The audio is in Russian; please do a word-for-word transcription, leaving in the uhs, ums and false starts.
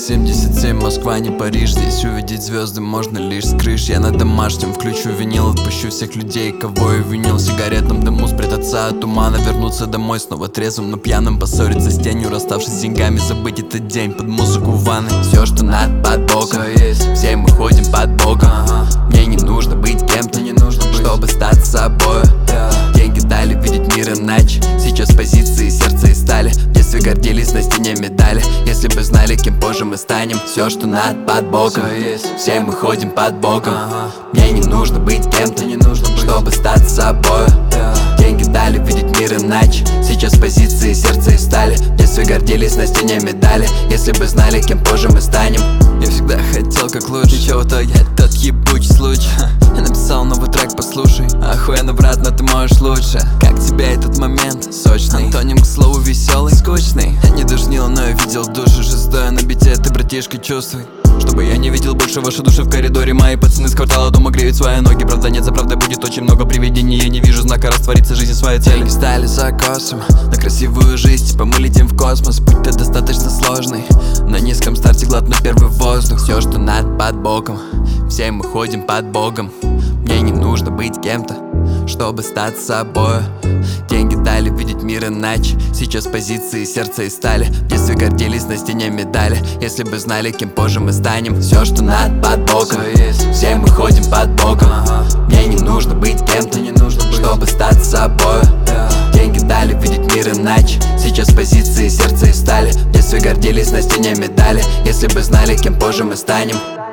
семьдесят семь, Москва, не Париж. Здесь увидеть звезды можно лишь с крыш. Я на домашнем включу винил, отпущу всех людей, кого я винил. В сигаретном дыму спрятаться от тумана, вернуться домой снова трезвым, но пьяным. Поссориться с тенью, расставшись с деньгами, забыть этот день под музыку в ванной. Все, что надо, под боком, все мы ходим под боком. Мне не нужно быть кем-то, не нужно быть, чтобы стать собой. Деньги дали видеть мир иначе. Сейчас позиции сердца и стали. В детстве гордились, на стене медали. Если бы знали, кем позже мы станем. Все, что надо, под боком, все мы ходим под боком. Мне не нужно быть кем-то, не нужно быть, чтобы стать собой. Деньги дали видеть мир иначе. Сейчас позиции сердца и стали. В детстве гордились, на стене медали. Если бы знали, кем позже мы станем. Я всегда хотел как лучше, чего в итоге тот ебучий случай. Я написал новый трек, послушай. Охуенно, брат, но ты можешь лучше. Как тебе этот момент? Сочный. Антоним, к слову, веселый, скучный. Я не душнил, но я видел душу. Шестое на бите, ты, братишка, чувствуй. Чтобы я не видел больше ваши души в коридоре. Мои пацаны с квартала дома греют свои ноги. Правда нет, за правдой будет очень много привидений. Я не вижу знака, растворится жизнь своей цели. Деньги стали закосом на красивую жизнь, типа мы летим в космос. Путь-то достаточно сложный. На низком старте глотну первый воздух. Все, что надо, под боком, все мы ходим под Богом. Мне не нужно быть кем-то, чтобы стать собой. Деньги дали видеть мир иначе. Сейчас позиции сердца и стали. В детстве гордились, на стене медали. Если бы знали, кем позже мы станем. Все, что надо, под боком, все мы ходим под боком. Мне не нужно быть кем-то, не нужно быть, чтобы стать собой. Деньги дали видеть мир иначе. Сейчас позиции сердца и стали. В детстве гордились, на стене медали. Если бы знали, кем позже мы станем.